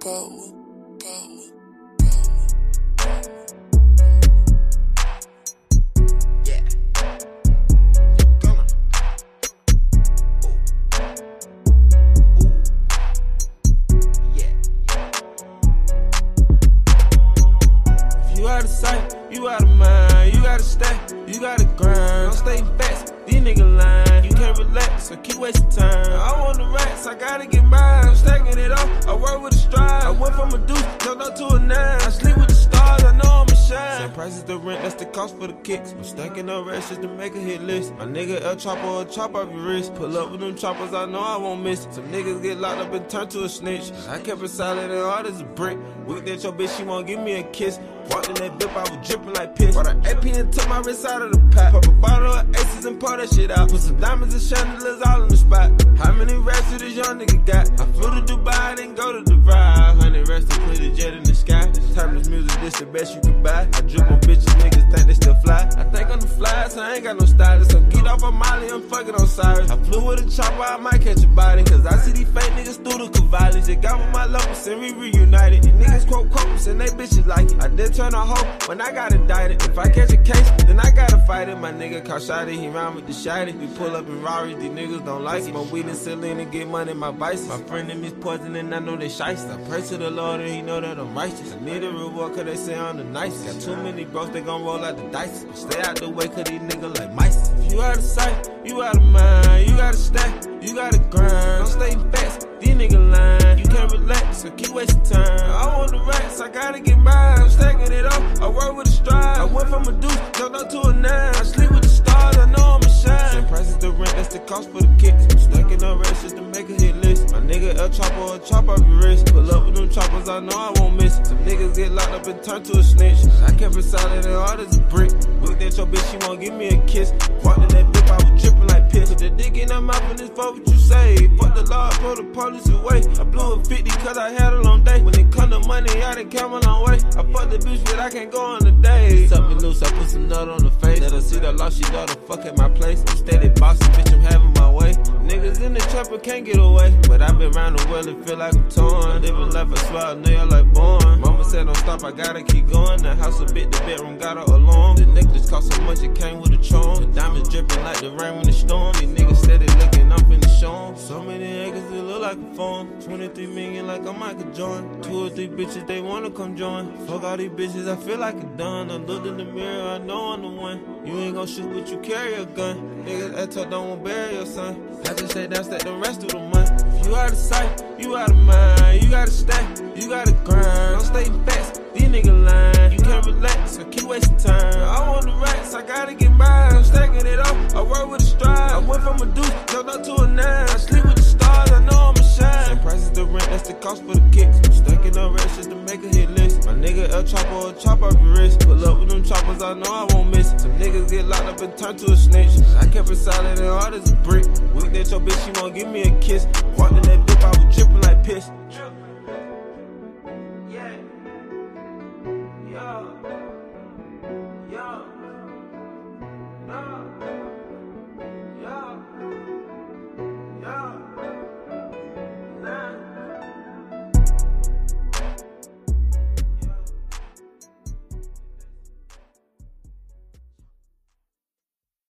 You out of sight, you out of mind, you gotta stay, you gotta grind. Don't stay fast, these niggas lying. You can't relax, so keep wasting time. I want the racks, I gotta get mine. I'm stacking it up, I work with a stride. I went from a deuce, jumped up to a 9. I sleep with the stars, I know I'ma shine. Same price as the rent, that's the cost for the kicks. I'm stacking up racks just to make a hit list. My nigga El Chopper, chop off your wrist. Pull up with them choppers, I know I won't miss. Some niggas get locked up and turn to a snitch. I kept it solid and hard as a brick. Weak that your bitch, she won't give me a kiss. Walked in that dip, I was dripping like piss. Brought an AP and took my wrist out of the pack. Pop a bottle of aces and pour that shit out. Put some diamonds and chandeliers all in the spot. How many racks do this young nigga got? I flew to Dubai, then go to Dubai. 100 racks to put a jet in the sky. Timeless music, this the best you can buy. I drip on bitches, niggas think they still fly. I think I'm the fly, so I ain't got no stylist. So get off of Molly, I'm fucking on Cyrus. I flew with a chopper, I might catch a body. Cause I see these fake niggas through the Cavalli. They got with my locals and we reunited. These niggas quote quotes and they bitches like it. I did turn a hoe when I got indicted. If I catch a case, then I gotta fight it. My nigga caught shotty, he round with the shotty. We pull up in Rari, these niggas don't like it. My weed and Celine and get money, my vices. My friend them is poison and I know they shice. I pray to the Lord and he know that I'm righteous. I need a reward cause they say I'm the nicest. Got too many bros, they gon' roll out the dice. Stay out the way cause these niggas like mice. If you out of sight, you out of mind, you gotta stack, you gotta grind. Don't stay fast, these niggas lying. You can't relax, so keep wasting time. I want the racks, I gotta get mine. I'm stacking it up, I work with a stride. I went from a deuce, jumped up to a 9. I sleep with the stars, I know I'ma shine. Same price as the rent, that's the cost for the kicks. I'm stacking up racks just to make a hit list. My nigga El Chopper, chop off your wrist. Pull up with them choppers, I know I won't miss. Some niggas get locked up and turn to a snitch. I kept it solid and hard as a brick. Weak that your bitch, she won't give me a kiss. Walked in that dip, I was dripping like piss. Put the dick in her mouth and this fuck what you say. Fuck the law, pull the police away. I blew a 50 cause I had a long day. When it come to money, I done came a long way. I fuck the bitch, but I can't go on the day. Suck me loose, I put some nut on the face. Let her see the law, she gotta fuck at my place. I'm steady bossing, bitch, I'm having my way. Niggas in the trapper can't get away. But I've been around the world and feel like I'm torn. Living life, I swear I know you like born. Mama said don't stop, I gotta keep going. The house a bit, the bedroom got her alone. The necklace cost so much, it came with a charm. The diamonds dripping like the rain when it storm. These niggas steady looking, I'm finna show 'em. So many acres, it look like a farm. 23 million like I'm Michael Jordan. 2 or 3 bitches, they wanna come join. Fuck all these bitches, I feel like a done. I looked in the mirror, I know I'm the one. You ain't gon' shoot, but you carry a gun. Niggas at top don't wanna bury your son. I just say down, stack the rest of the month. If you out of sight, you out of mind. You gotta stack, you gotta grind. Don't stay fast, these niggas lying. You can't relax, so keep wasting time. I want the racks, I gotta get mine. I'm stacking it up, I work with a stride. I went from a deuce, jumped up to a 9. I sleep with the stars, I know I'ma shine. Same price as the rent, that's the cost for the kicks. I'm stacking up racks just to make a hit list. My nigga El Chopper, chop off your wrist. Pull up with them choppers, I know I won't miss. Some niggas get locked up and turn to a snitch. I kept it solid and hard as a brick. Weak that your bitch, she won't give me a kiss.